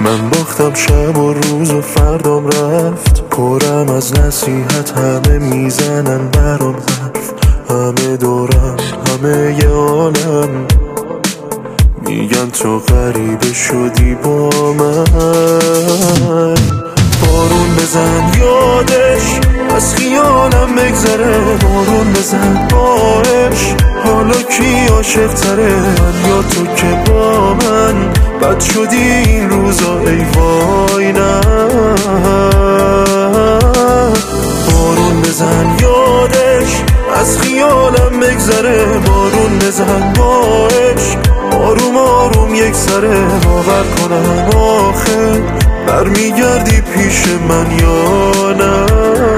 من باختم شب و روز و فردام رفت، پرم از نصیحت، همه میزنن برام حرف، همه دورم، همه ی عالم میگن تو غریبه شدی با من. بارون بزن یادش از خیالم بگذره، بارون بزن باش حالا کی عاشق تره، من یا تو که با من بد شدی این روزا ای وای نه. بارون بزن یادش از خیالم بگذره، بارون بزن باش آروم آروم یک سره، باور کنم آخه برمیگردی پیش من یا نه.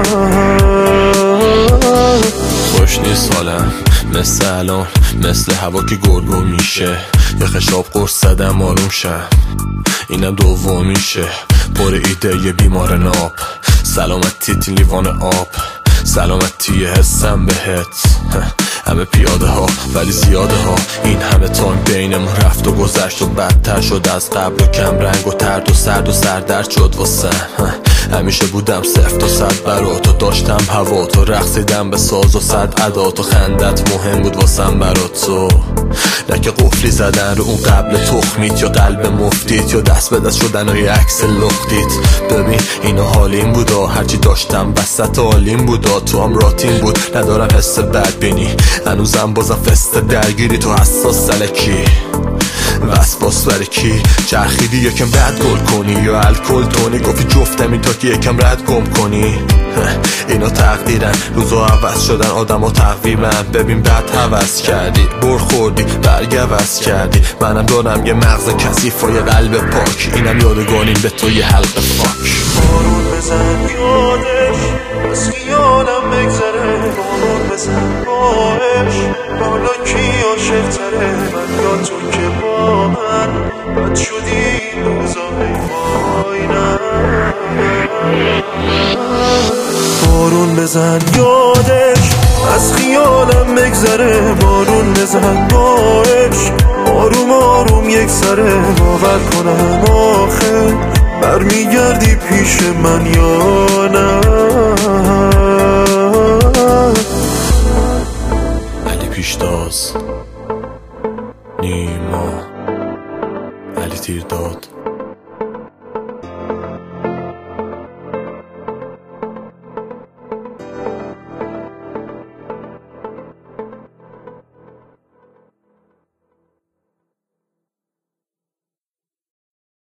خوش نیست حالم مثل الان، مثل هوا که گرگو میشه، یه خشاب قرص زدم آروم شم، اینم دومیشه. پر ایده یه بیمار ناب، سلامتی تی لیوان آب، سلامتی حسم بهت. همه پیاده ها ولی زیاده ها، این همه تایم بینمون رفت و گذشت و بدتر شد از قبل، و کم رنگ و ترد و سرد و سردرد شد واسم. همیشه بودم 0 تا 100 برات، و داشتم هوا تو، رقصیدم به ساز و صد عدات، و خندت مهم بود واسم برات تو. نه که قفلی زدن رو اون قبل تخمیت، یا قلب مفتیت، یا دست به دست شدن و یه عکس لختیت. ببین اینو حالیم بودا، هرچی داشتم وسط عالیم بودا، تو هم راتین بود ندارم حس بد بینی، هنوزم بازم فست درگیری، تو حساس سلکی وسواس برای کی چرخیدی یکم رد گل کنی، یا الکل تونی گفتی جفتمی تا که یکم رد گم کنی. اینا تقدیرن، روزا عوض شدن آدم ها تقویمن، ببین بعد حوض کردی برخوردی برگوز کردی، منم دارم یه مغز کثیف و یه قلب پاک، اینم یادگانیم به تو یه حلقه فاک. بارون بزن یادش از خیالم بگذره، بارون بزن باش حالا کی عاشق تره، من یا تو که با من بد شدی این روزا ای وای نه. بارون بزن یادش از خیالم بگذره، بارون بزن باش آروم آروم یک سره، باور کنم آخه برمیگردی پیش من یا نه. علی پیشتاز، نیما، علی تیرداد.